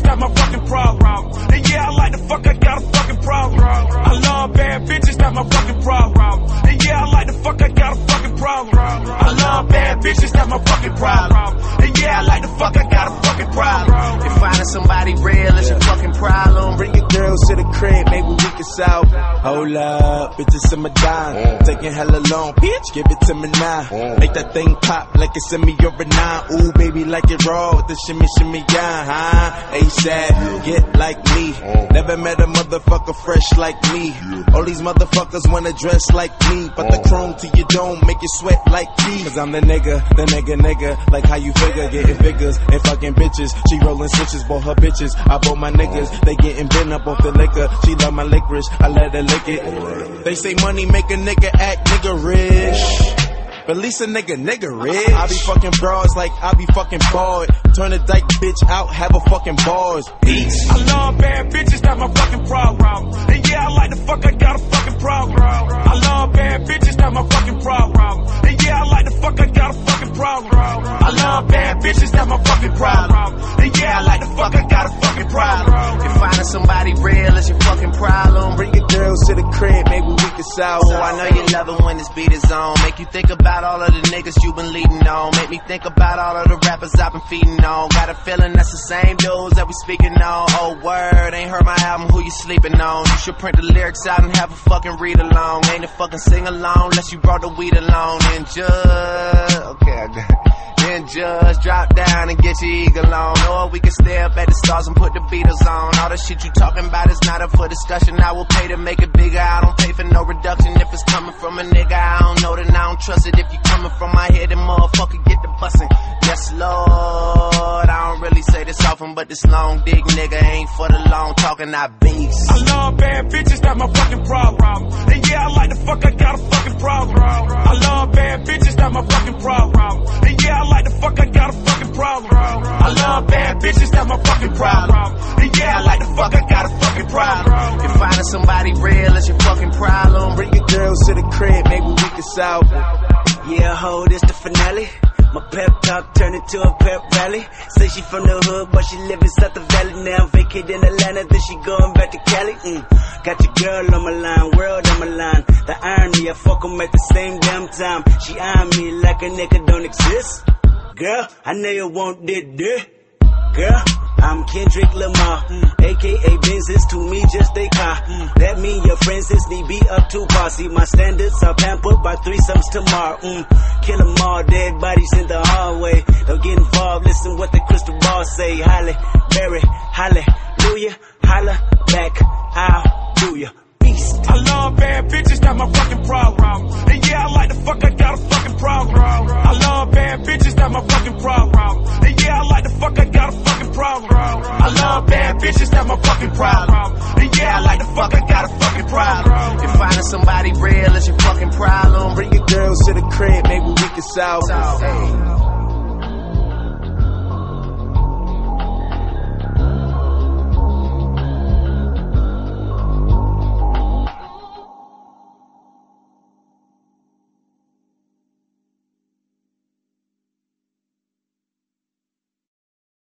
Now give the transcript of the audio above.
bitches, that's my fucking problem. And yeah, I like to fuck, I got a fucking problem. I love bad bitches, that's my fucking problem. And yeah, I like to fuck, I got a fucking problem. I love bad bitches, that's my fucking problem. And yeah, I like to fuck, I got a fucking problem. If finding somebody real is your fucking problem, bring your girls to the crib, maybe we can solve. Hold up, bitches in my dime. Taking hella long, bitch, give it to me now. Make that thing pop like it's in me or a nine. Ooh, baby, like it raw with the shimmy, shimmy, yeah, huh? ASAP, get like me. Never met a motherfucker fresh like me. All these motherfuckers wanna dress like me, but the chrome to your dome make you sweat like me. Cause I'm the nigga, like how you figure, getting figures and fucking bitches. She rolling switches, bought her bitches, I bought my niggas. They getting bent up off the liquor, she love my licorice, I let her lick it. They say money make a nigga act nigga rich, but at least a nigga rich. I be fucking broads like I be fucking bored. Turn a dyke bitch out, have a fucking bars. Peace. I love bad bitches, that's my fucking problem. And yeah, I like to fuck, I got a fucking problem. I love bad bitches, that's my fucking problem. And yeah, I like to fuck, I got a fucking problem. I love bad bitches, that's my fucking problem. And yeah, I like to fuck, I got a fucking problem. If finding somebody real is your fucking problem, bring your girls to the crib, maybe we can solve. Oh, I know you love it when this beat is on. Make you think about all of the niggas you been leading on. Make me think about all of the rappers I've been feeding on. Got a feeling that's the same dudes that we speaking on. Oh word, ain't heard my album, who you sleeping on? You should print the lyrics out and have a fucking read along. Ain't a fucking sing along unless you brought the weed along. And just, okay, I got it. Then just drop down and get your eagle on. Or we can stay up at the stars and put the Beatles on. All the shit you talking about is not up for discussion. I will pay to make it bigger, I don't pay for no reduction. If it's coming from a nigga I don't know, then I don't trust it. If you coming from my head, then motherfucker get the bussin'. Yes Lord, I don't really say this often, but this long dick nigga ain't for the long talking, I beast. I love bad bitches, that's my fucking problem. And yeah, I like to fuck, I got a fucking problem. I love bad bitches, that's my fucking problem. And yeah, I like to fuck, I got a fucking problem. I love bad bitches, that's my fucking problem. And yeah, I like to fuck, I got a fucking problem. If finding somebody real is your fucking problem, bring your girls to the crib, maybe we can solve. Yeah, ho, this the finale. My pep talk turned into a pep rally. Say she from the hood, but she live inside the valley. Now vacated in Atlanta, then she going back to Cali. Got your girl on my line, world on my line. The irony, I fuck 'em at the same damn time. She eyeing me like a nigga don't exist. Girl, I know you want this. Girl, I'm Kendrick Lamar, aka Benz is to me just a car. That mean your friends is need be up to par. See my standards are pampered by threesomes tomorrow. Kill 'em all, dead bodies in the hallway. Don't get involved, listen what the crystal ball say. Halle Berry, hallelujah, holla back, I'll do ya. Beast. I love bad bitches, that's my fucking problem. And yeah, I like to fuck, I got a fucking problem. I love bad bitches, that's my fucking problem. And yeah, I like to fuck, I got a fucking problem. I love bad bitches, that's my fucking problem. And yeah, I like to fuck, I got a fucking problem. If finding somebody real is your fucking problem, Bring your girls to the crib, maybe we can solve.